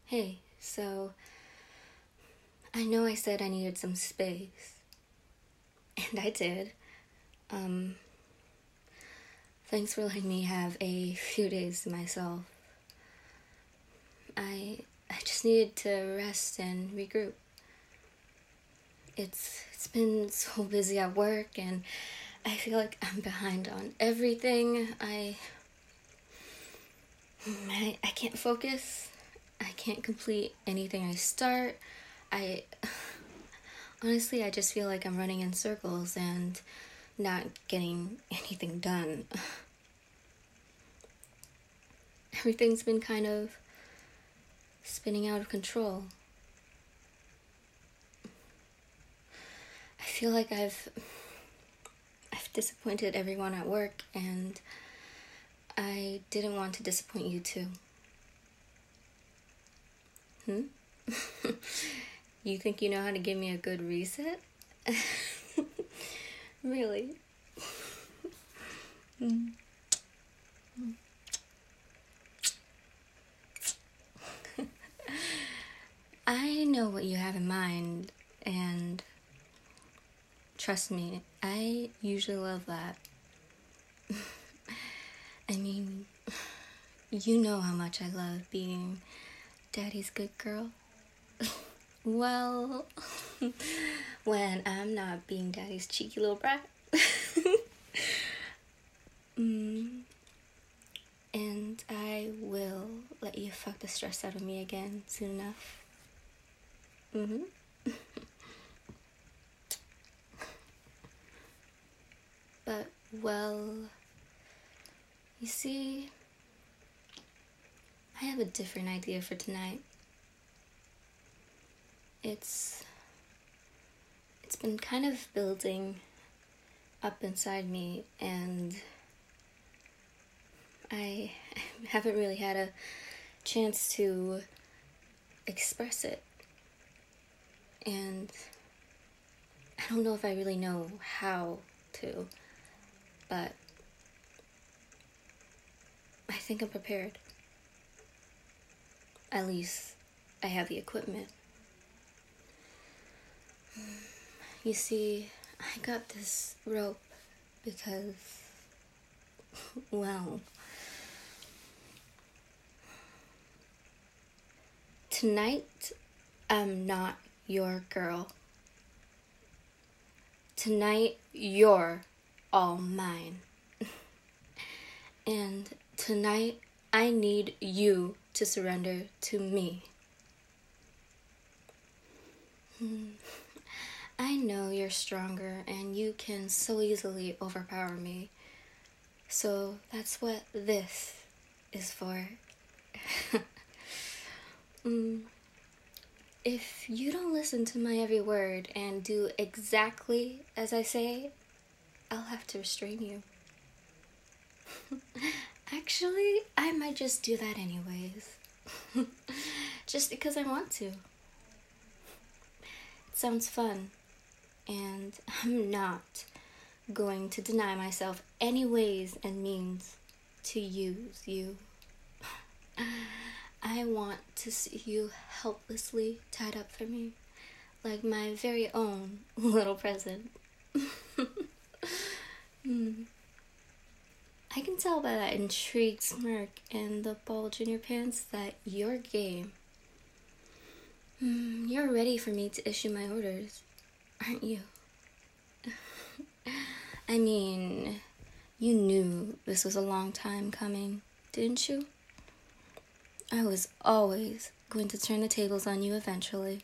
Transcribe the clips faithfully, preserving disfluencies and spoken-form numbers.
Hey, so I know I said I needed some space, and I did. Um, thanks for letting me have a few days to myself. I I just needed to rest and regroup. It's it's been so busy at work, and I feel like I'm behind on everything. I I, I can't focus. I can't complete anything I start. I honestly, I just feel like I'm running in circles and not getting anything done. Everything's been kind of spinning out of control. I feel like I've I've disappointed everyone at work, and I didn't want to disappoint you too. Hmm? You think you know how to give me a good reset? Really? Mm. I know what you have in mind, and trust me, I usually love that. I mean, you know how much I love being Daddy's good girl. Well, when I'm not being Daddy's cheeky little brat. mm, and I will let you fuck the stress out of me again soon enough. Mm-hmm. But, well, you see, I have a different idea for tonight. It's it's been kind of building up inside me, and I haven't really had a chance to express it. And I don't know if I really know how to, but I think I'm prepared. At least I have the equipment. You see, I got this rope because, well, tonight I'm not your girl. Tonight you're all mine. And tonight I need you to surrender to me. Hmm. I know you're stronger and you can so easily overpower me. So that's what this is for. mm. If you don't listen to my every word and do exactly as I say, I'll have to restrain you. Actually, I might just do that anyways. Just because I want to. It sounds fun. And I'm not going to deny myself any ways and means to use you. I want to see you helplessly tied up for me, like my very own little present. mm. I can tell by that intrigued smirk and the bulge in your pants that you're game. Mm, you're ready for me to issue my orders, aren't you? I mean, you knew this was a long time coming, didn't you? I was always going to turn the tables on you eventually.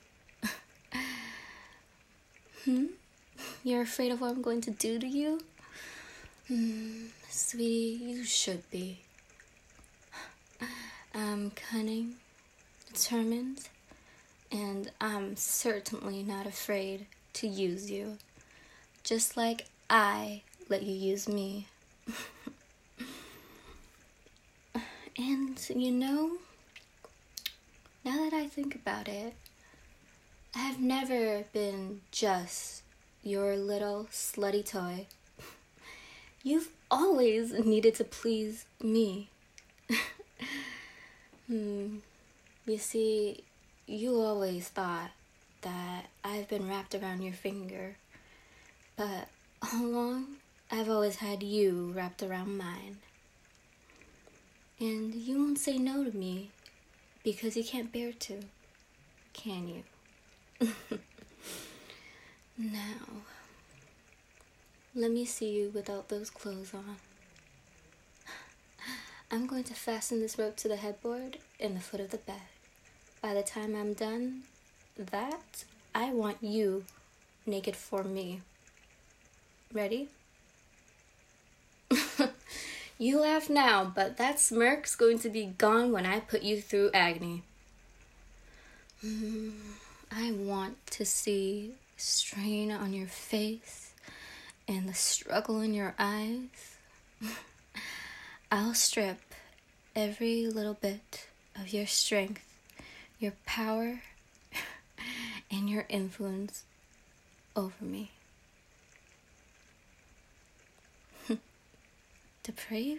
Hmm? You're afraid of what I'm going to do to you? Hmm, sweetie, you should be. I'm cunning, determined, and I'm certainly not afraid to use you. Just like I let you use me. And, you know, now that I think about it, I've never been just your little slutty toy. You've always needed to please me. hmm. You see, you always thought that I've been wrapped around your finger, but all along, I've always had you wrapped around mine. And you won't say no to me because you can't bear to, can you? Now, let me see you without those clothes on. I'm going to fasten this rope to the headboard in the foot of the bed. By the time I'm done, that, I want you naked for me. Ready? You laugh now, but that smirk's going to be gone when I put you through agony. Mm, I want to see strain on your face and the struggle in your eyes. I'll strip every little bit of your strength, your power, and your influence over me. Depraved?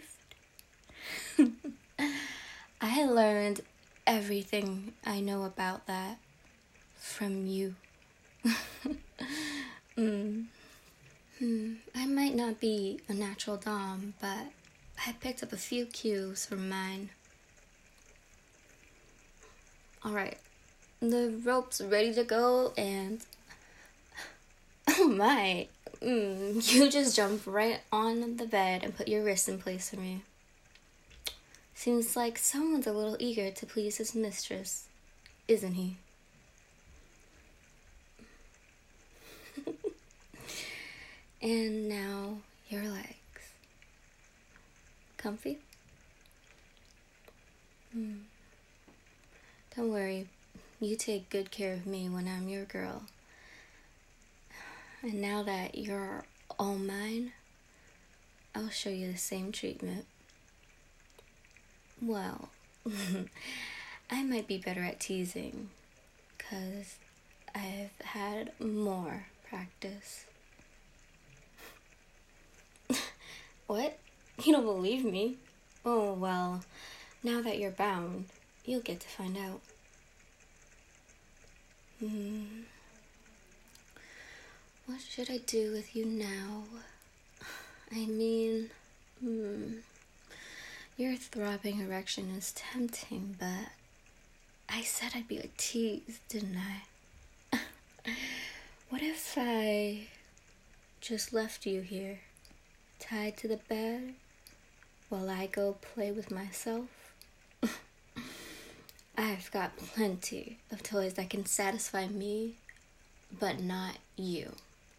I learned everything I know about that from you. mm. Hmm. I might not be a natural dom, but I picked up a few cues from mine. Alright, the rope's ready to go, and oh my, mm, you just jumped right on the bed and put your wrist in place for me. Seems like someone's a little eager to please his mistress, isn't he? And now your legs. Comfy? Hmm. Don't worry, you take good care of me when I'm your girl. And now that you're all mine, I'll show you the same treatment. Well, I might be better at teasing, 'cause I've had more practice. What? You don't believe me? Oh, well, now that you're bound, you'll get to find out. Hmm. What should I do with you now? I mean, hmm. Your throbbing erection is tempting, but I said I'd be a tease, didn't I? What if I just left you here, tied to the bed, while I go play with myself? I've got plenty of toys that can satisfy me, but not you.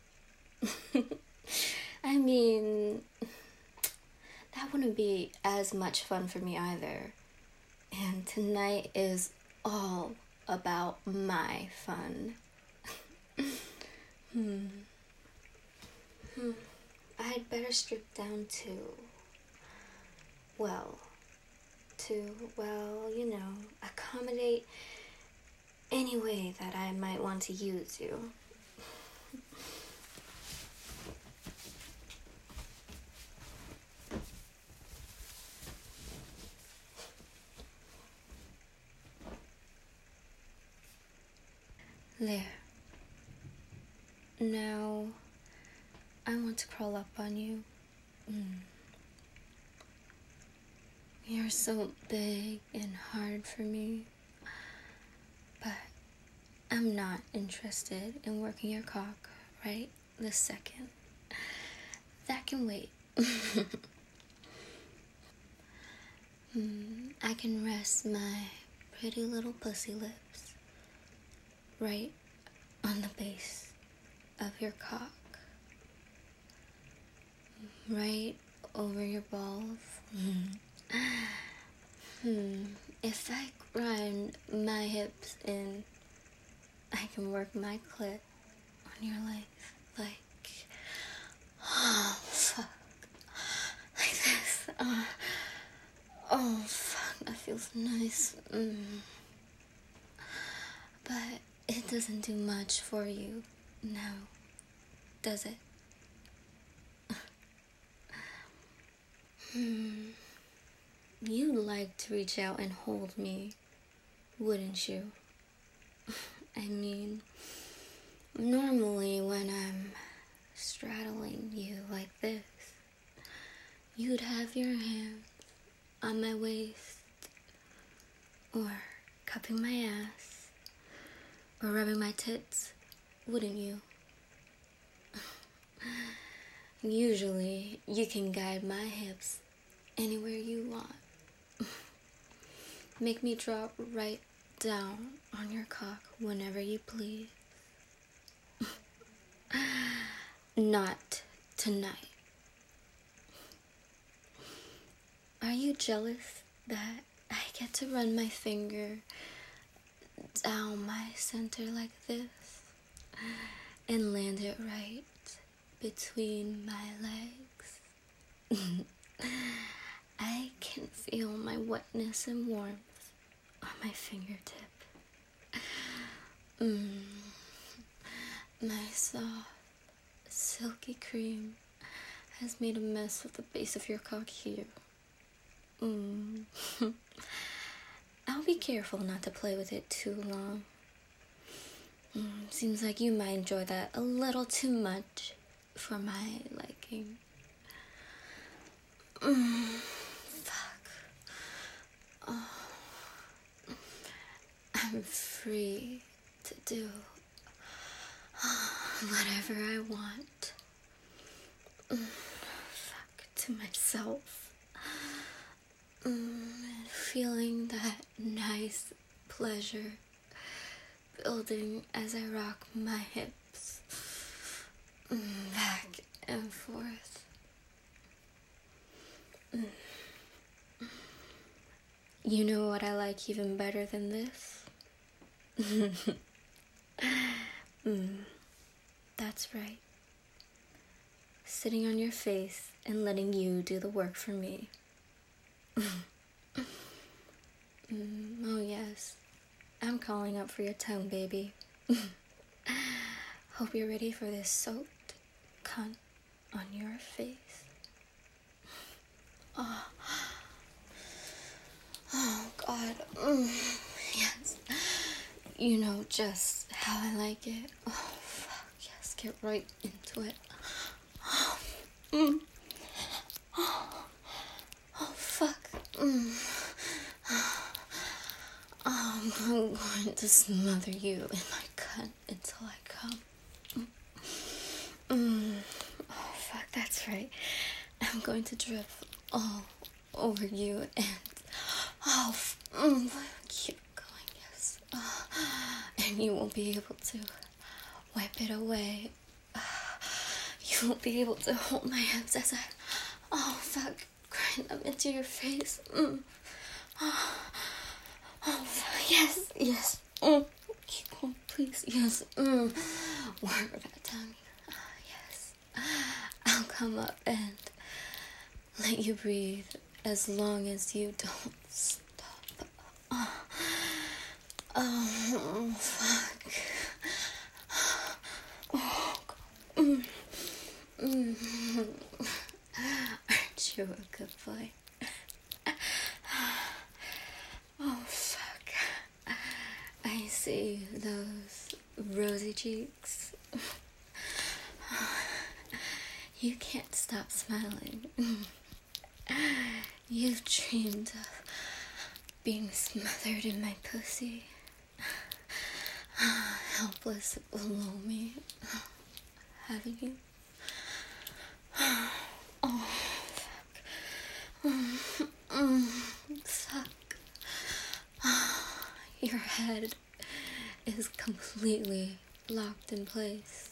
I mean, that wouldn't be as much fun for me either. And tonight is all about my fun. hmm. Hmm. I'd better strip down too. Well, to, well, you know, accommodate any way that I might want to use you. There. Now, I want to crawl up on you. Mm. You're so big and hard for me, but I'm not interested in working your cock right this second. That can wait. mm, I can rest my pretty little pussy lips right on the base of your cock, right over your balls. Hmm. If I grind my hips in, I can work my clit on your legs, like, oh fuck, like this. Uh, oh fuck, that feels nice. Mm. But it doesn't do much for you now, does it? hmm. You like to reach out and hold me, wouldn't you? I mean, normally when I'm straddling you like this, you'd have your hands on my waist, or cupping my ass, or rubbing my tits, wouldn't you? Usually, you can guide my hips anywhere you want. Make me drop right down on your cock whenever you please. Not tonight. Are you jealous that I get to run my finger down my center like this and land it right between my legs? I can feel my wetness and warmth on my fingertip. Mm. My soft, silky cream has made a mess of the base of your cock here. Mm. I'll be careful not to play with it too long. Mm, seems like you might enjoy that a little too much for my liking. Mm, fuck. Oh. I'm free to do whatever I want. Mm, fuck to myself. Mm, and feeling that nice pleasure building as I rock my hips mm, back and forth. Mm. You know what I like even better than this? mm, that's right. Sitting on your face and letting you do the work for me. mm, oh yes, I'm calling up for your tongue, baby. Hope you're ready for this soaked cunt on your face. Oh, oh God. Mm, yes. You know just how I like it. Oh, fuck. Yes, get right into it. Oh, mm. oh, oh fuck. Mm. Oh, I'm going to smother you in my cunt until I come. Mm. Oh, fuck, that's right. I'm going to drip all over you and... Oh, mm, keep going, yes. Oh, and you won't be able to wipe it away. You won't be able to hold my hips as I... Oh, fuck, grind them into your face. Mm. Oh, oh, yes, yes. Mm. Keep going, please, yes. Mm. Work that tongue. Oh, yes. I'll come up and let you breathe as long as you don't stop. Oh, oh fuck. Oh, God. Mm. Mm. Aren't you a good boy? Oh, fuck. I see those rosy cheeks. You can't stop smiling. You've dreamed of being smothered in my pussy. Helpless below me. Haven't you? Oh, fuck. Mm, mm, fuck. Your head is completely locked in place.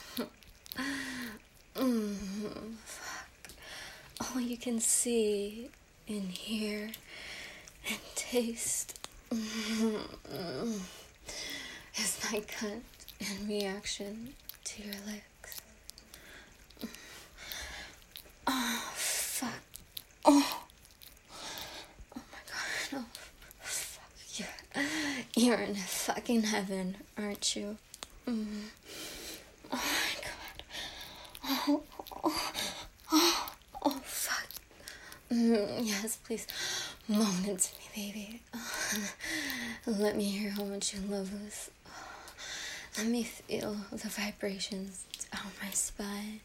mm, fuck. All you can see and hear and taste mm, is my cunt in reaction to your lips. Oh, fuck. Oh. Oh my God. Oh, fuck. You're, you're in fucking heaven, aren't you? Mm. Oh my God. Oh, oh, oh, oh fuck. Mm, yes, please. Moan into me, baby. Let me hear how much you love us. Let me feel the vibrations down my spine.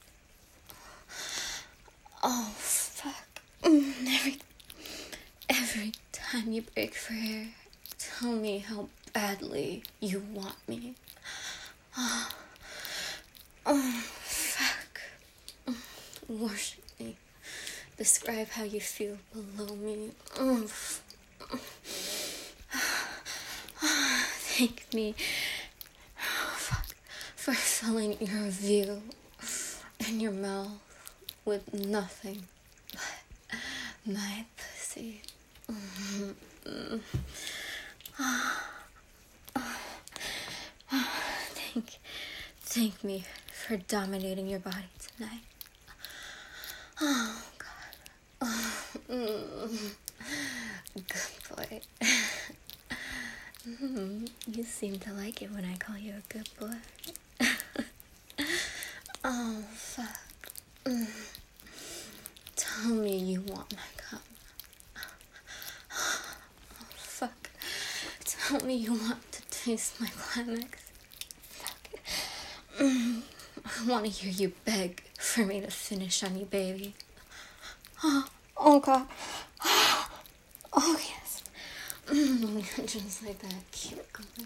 Oh, fuck. Every, every time you break for air, tell me how badly you want me. Oh, oh fuck. Worship me. Describe how you feel below me. Oh, thank me for filling your view and your mouth with nothing but my pussy. Thank, thank me for dominating your body tonight. Oh, God. Oh, mm. Good boy. Mm, you seem to like it when I call you a good boy. Oh, fuck. Mm. Tell me you want my cum. Oh, fuck. Tell me you want to taste my climax. Fuck. Mm. I want to hear you beg for me to finish on you, baby. Oh, oh God. Oh, yes. Mm, just like that. Keep going.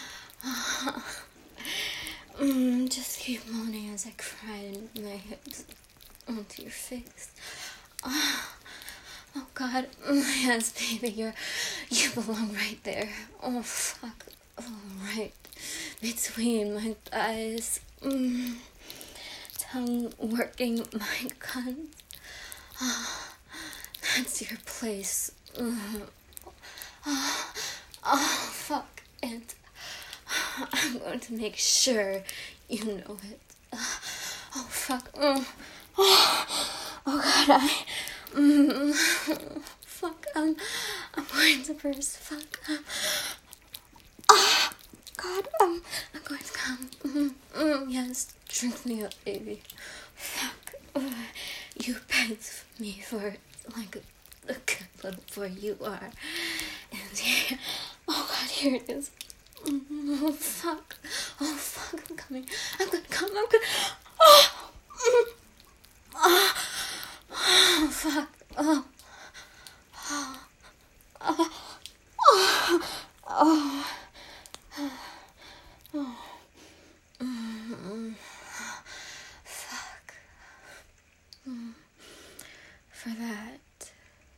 Mm, just keep moaning as I cry in my hips onto your face. Oh, oh God. Yes, baby, you're, you belong right there. Oh, fuck. Oh, right between my thighs. Mm. Tongue working my cunt. Oh, that's your place. Mm. Oh, oh, fuck it. I'm going to make sure you know it. Oh, fuck. Oh, oh, oh God, I... Mm, fuck, I'm, I'm going to burst. Fuck. Oh, God, um, I'm going to come. Mm, mm, yes, drink me up, baby. Fuck. Uh, you begged me for it like a, a good little boy you are. And here, oh God, here it is. Oh, fuck. Oh, fuck, I'm coming. I'm gonna come, I'm gonna... Oh, mm. Oh, oh, fuck. Oh. Oh. Oh. Oh. Oh. Oh. Mm. Fuck. Mm. For that,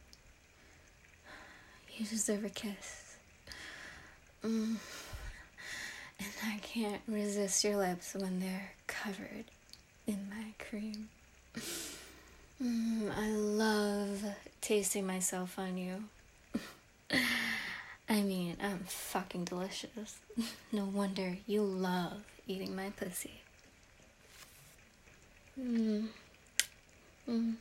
you deserve a kiss. Mm. And I can't resist your lips when they're covered in my cream. Mm, I love tasting myself on you. I mean, I'm fucking delicious. No wonder you love eating my pussy. Mm. Mm.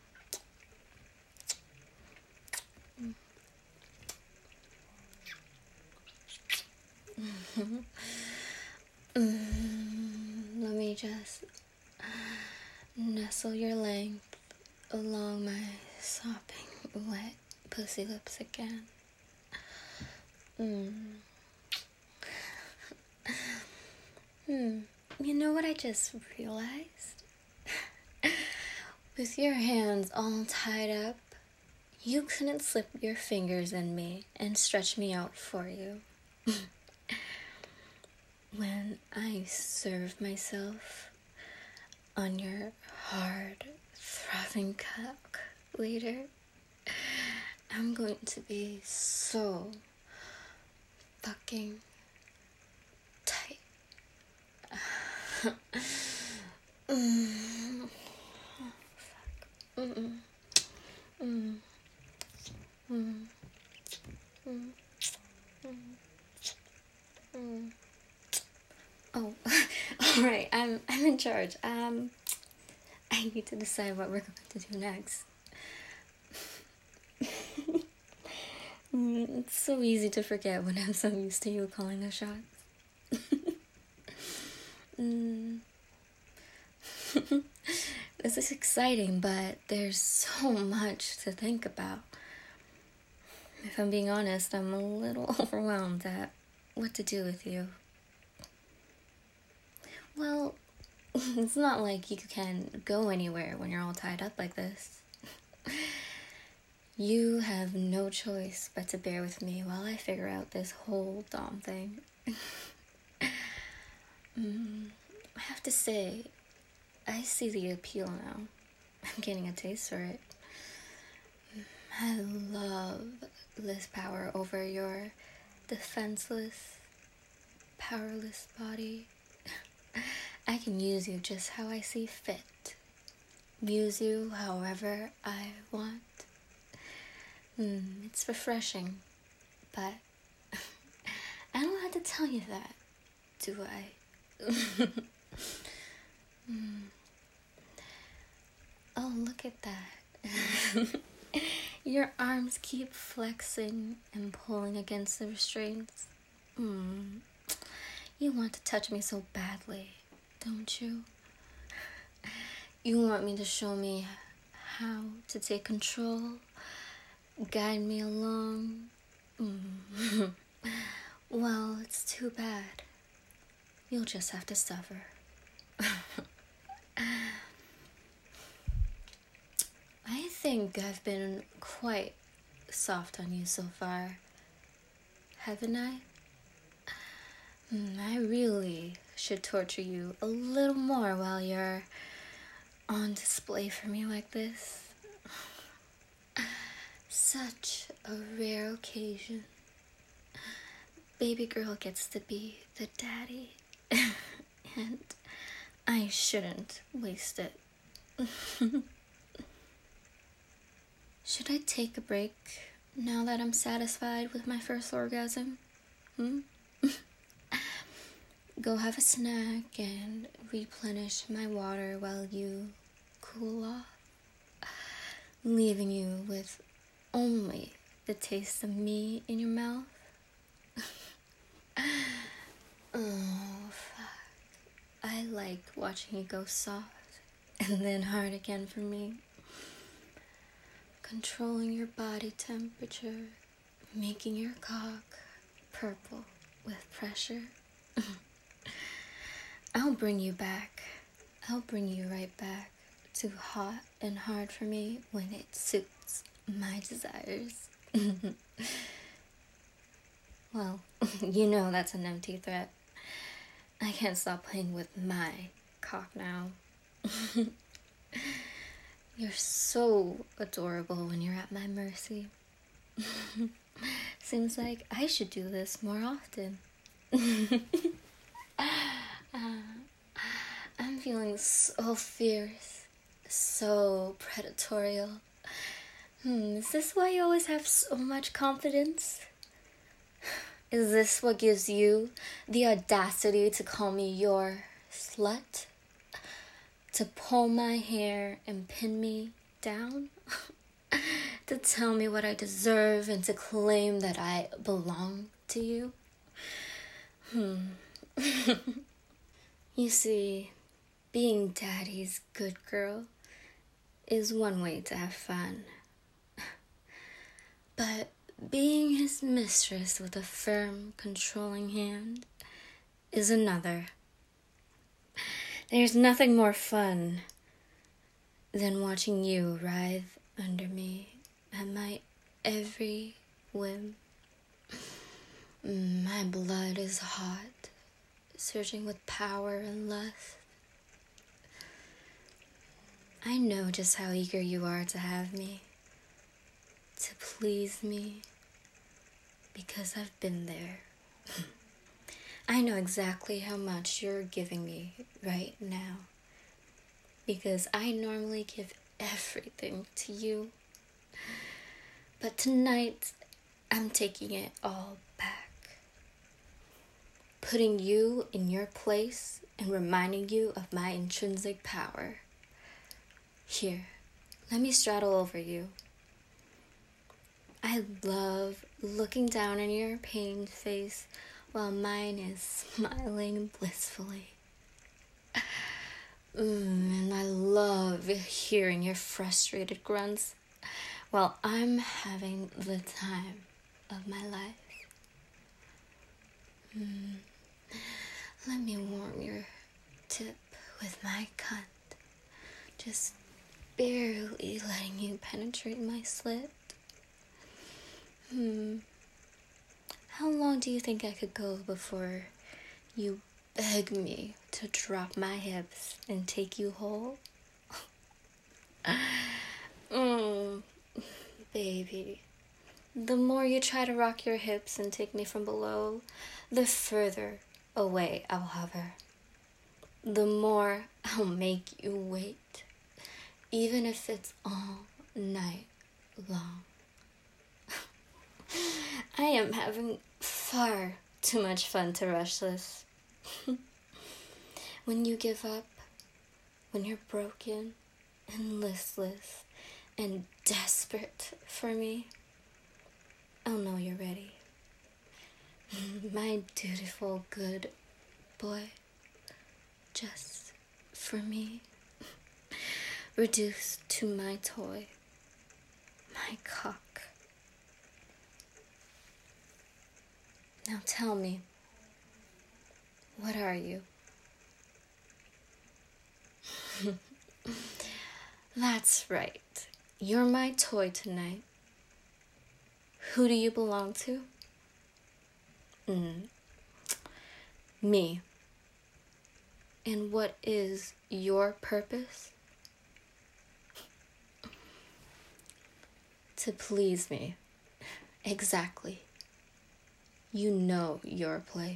Mm. Mm. Let me just nestle your length along my sopping wet pussy lips again. Mm. Hmm. You know what I just realized? With your hands all tied up, you couldn't slip your fingers in me and stretch me out for you. When I serve myself on your hard, throbbing cock later, I'm going to be so fucking tight. mm. Oh, fuck. Mm-mm. Mm. Mm. Mm. Mm. Mm. Oh, all right. I'm I'm in charge. Um, I need to decide what we're going to do next. mm, it's so easy to forget when I'm so used to you calling the shots. mm. This is exciting, but there's so much to think about. If I'm being honest, I'm a little overwhelmed at what to do with you. Well, it's not like you can go anywhere when you're all tied up like this. You have no choice but to bear with me while I figure out this whole Dom thing. mm, I have to say, I see the appeal now. I'm getting a taste for it. I love this power over your defenseless, powerless body. I can use you just how I see fit. Use you however I want. Mm, it's refreshing, but I don't have to tell you that, do I? mm. Oh, look at that. Your arms keep flexing and pulling against the restraints. Mm. You want to touch me so badly, don't you? You want me to show me how to take control, guide me along. Mm. Well, it's too bad. You'll just have to suffer. I think I've been quite soft on you so far, haven't I? Mm, I really should torture you a little more while you're on display for me like this. Such a rare occasion. Baby girl gets to be the daddy, and I shouldn't waste it. Should I take a break now that I'm satisfied with my first orgasm? Hmm? Go have a snack and replenish my water while you cool off, leaving you with only the taste of me in your mouth. Oh, fuck. I like watching you go soft and then hard again for me. Controlling your body temperature, making your cock purple with pressure. I'll bring you back. I'll bring you right back to hot and hard for me when it suits my desires. Well, you know that's an empty threat. I can't stop playing with my cock now. You're so adorable when you're at my mercy. Seems like I should do this more often. uh, I'm feeling so fierce, so predatorial. Hmm, is this why you always have so much confidence? Is this what gives you the audacity to call me your slut? To pull my hair and pin me down? To tell me what I deserve and to claim that I belong to you? Hmm. You see, being daddy's good girl is one way to have fun. But being his mistress with a firm, controlling hand is another. There's nothing more fun than watching you writhe under me at my every whim. My blood is hot, surging with power and lust. I know just how eager you are to have me, to please me, because I've been there. I know exactly how much you're giving me right now, because I normally give everything to you. But tonight, I'm taking it all back. Putting you in your place and reminding you of my intrinsic power. Here, let me straddle over you. I love looking down on your pained face while mine is smiling blissfully. Mm, and I love hearing your frustrated grunts while I'm having the time of my life. let me warm your tip with my cunt. Just barely letting you penetrate my slit. Hmm. How long do you think I could go before you beg me to drop my hips and take you whole? mm, baby. The more you try to rock your hips and take me from below, the further away I'll hover. The more I'll make you wait, even if it's all night long. I am having far too much fun to rush this. When you give up, when you're broken and listless and desperate for me, I'll know you're ready. My dutiful good boy, just for me, reduced to my toy, my cock. Now tell me, what are you? That's right. You're my toy tonight. Who do you belong to? Mm. Me. And what is your purpose? To please me. Exactly. You know your place.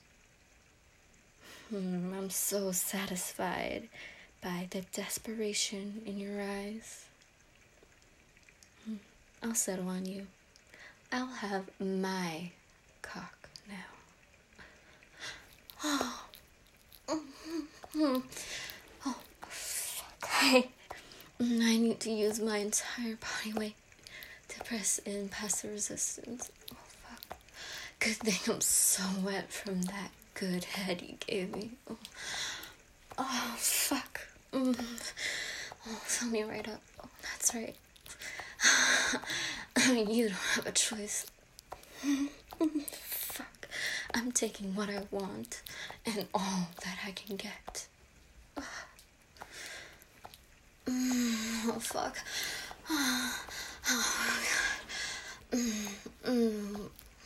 Mm, I'm so satisfied by the desperation in your eyes. Mm, I'll settle on you. I'll have my cock now. Oh, oh, fuck. I, I need to use my entire body weight to press in past the resistance. Oh, fuck. Good thing I'm so wet from that good head you gave me. Oh, oh fuck. Mm. Oh, fill me right up. Oh, that's right. You don't have a choice. Fuck. I'm taking what I want and all that I can get. Mm, oh, fuck. Oh, oh God. Mm, mm.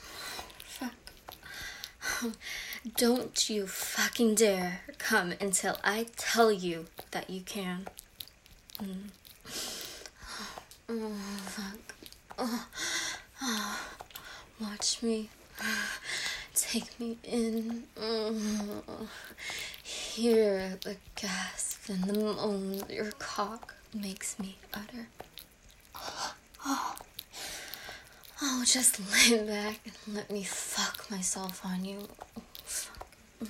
Fuck. Don't you fucking dare come until I tell you that you can. Mm. Oh, fuck. Oh, oh. Watch me. Take me in. Oh. Hear the gasp and the moan your cock makes me utter. Oh. Oh, just lay back and let me fuck myself on you. Oh, fuck.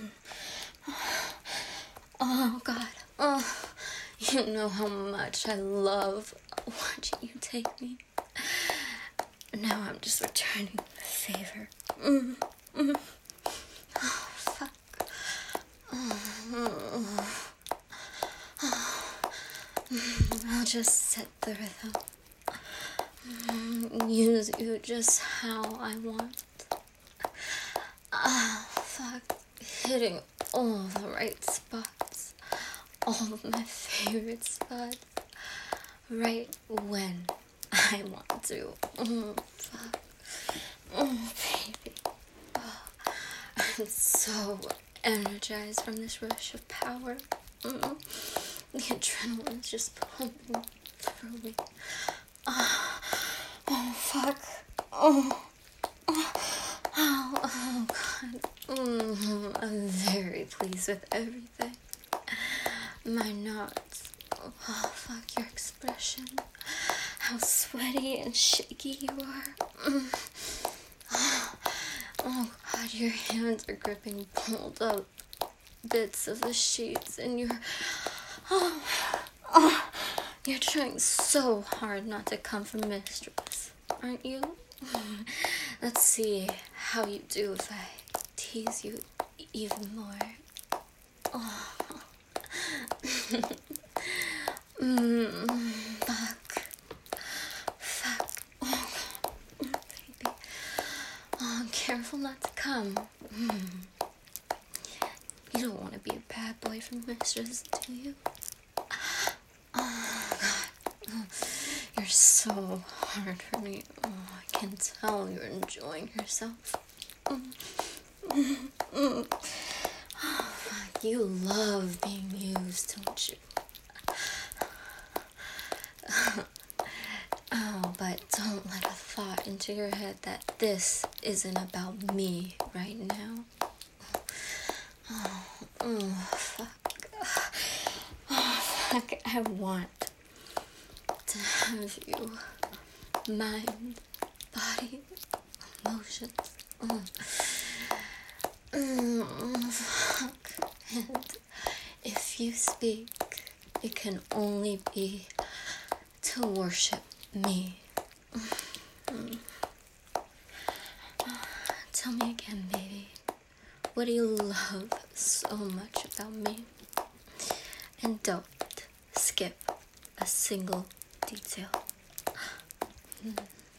Oh, God. Oh, you know how much I love watching you take me. Now I'm just returning the favor. Mm, mm. Oh, fuck. Oh, oh, oh. I'll just set the rhythm. Use you just how I want. Ah, oh, fuck. Hitting all the right spots. All of my favorite spots. Right when I want to. Oh, fuck. Oh, baby. Oh, I'm so energized from this rush of power. Mm. The adrenaline's just pumping through me. Oh, oh fuck. Oh, oh, oh, oh God. Mm, I'm very pleased with everything. My knots. Oh, fuck, your expression. How sweaty and shaky you are. Mm. Oh, oh, God, your hands are gripping pulled up bits of the sheets and you're... Oh, oh. You're trying so hard not to come for mistress, aren't you? Let's see how you do if I tease you even more. Oh. mm, fuck. Fuck. Oh, baby. Oh, careful not to come. Mm. You don't want to be a bad boy for Mistress, do you? Oh, God. Oh, you're so hard for me. Oh, I can tell you're enjoying yourself. Mm. Mm. Oh, fuck. You love being used, don't you? Oh, but don't let a thought into your head that this isn't about me right now. Oh, oh fuck. Oh, fuck. I want to have you. Mind, body, emotions. Oh. Mm, fuck. And if you speak, it can only be to worship me. Mm. Tell me again, baby. What do you love so much about me? And don't skip a single detail. Mm.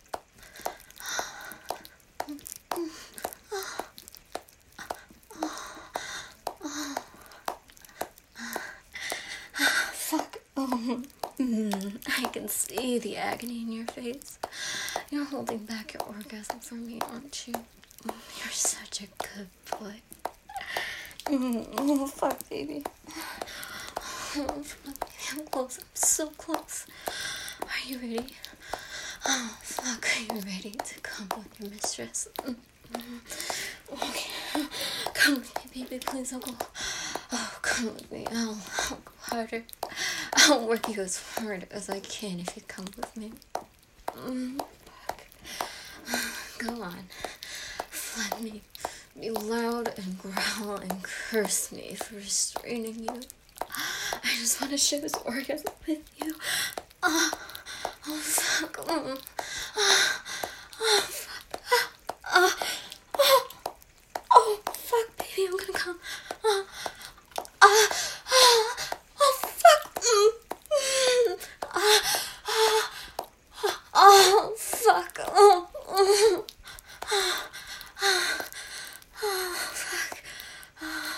Fuck. Oh. Mm. I can see the agony in your face. You're holding back your orgasm for me, aren't you? You're such a good boy. Mm. Oh, fuck, baby. Oh, fuck. I'm close. I'm so close. Are you ready? Oh, fuck. Are you ready to come with your mistress? Mm-hmm. Okay. Come with me, baby. Please don't go. Oh, come with me. I'll, I'll go harder. I'll work you as hard as I can if you come with me. Mm, fuck. Go on. Flood me. Be loud and growl and curse me for restraining you. I just want to share this orgasm with you. Oh, oh fuck. Oh, oh, oh fuck. Oh, oh, oh, fuck, baby. I'm gonna come. Oh, oh, oh, oh fuck. Mm, mm, oh, oh, oh, fuck. Oh, oh, oh, oh, oh, fuck. Oh,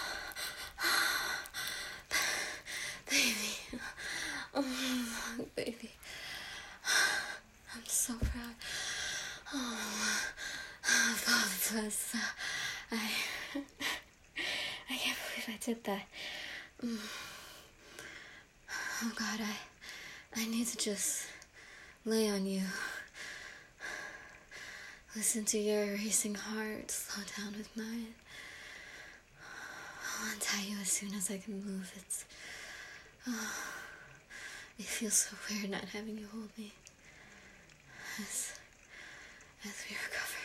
baby. Oh, baby. I'm so proud. Oh, both of us. I, I can't believe I did that. Mm. Oh God, I, I need to just lay on you. Listen to your racing heart slow down with mine. I'll untie you as soon as I can move. It's, oh, it feels so weird not having you hold me. As, as we recover.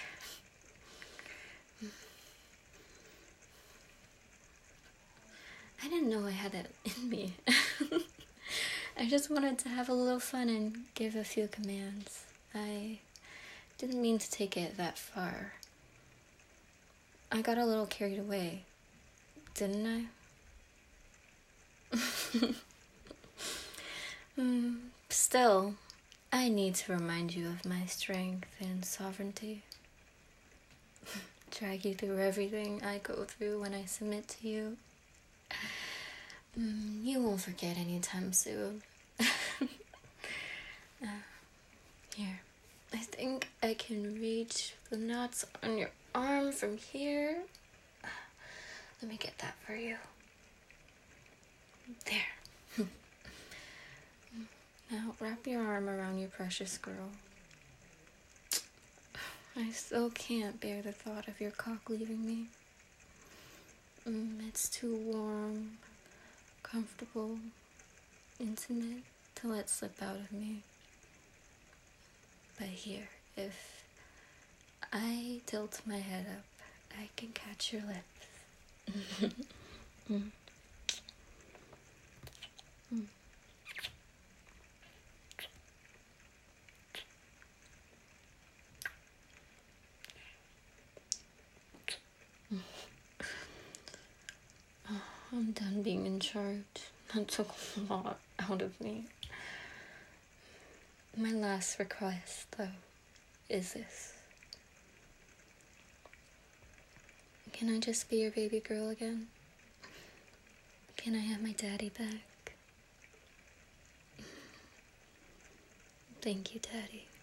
I didn't know I had it in me. I just wanted to have a little fun and give a few commands. I didn't mean to take it that far. I got a little carried away, didn't I? mm, still, I need to remind you of my strength and sovereignty. Drag you through everything I go through when I submit to you. Mm, you won't forget anytime soon. uh, here, I think I can reach the knots on your arm from here. Let me get that for you. There. Now wrap your arm around your precious girl. I still can't bear the thought of your cock leaving me. Mm, it's too warm, comfortable, intimate to let slip out of me. But here, if I tilt my head up, I can catch your lips. mm. Mm. Oh, I'm done being in charge. That took a lot out of me. My last request, though, is this. Can I just be your baby girl again? Can I have my daddy back? Thank you, Daddy.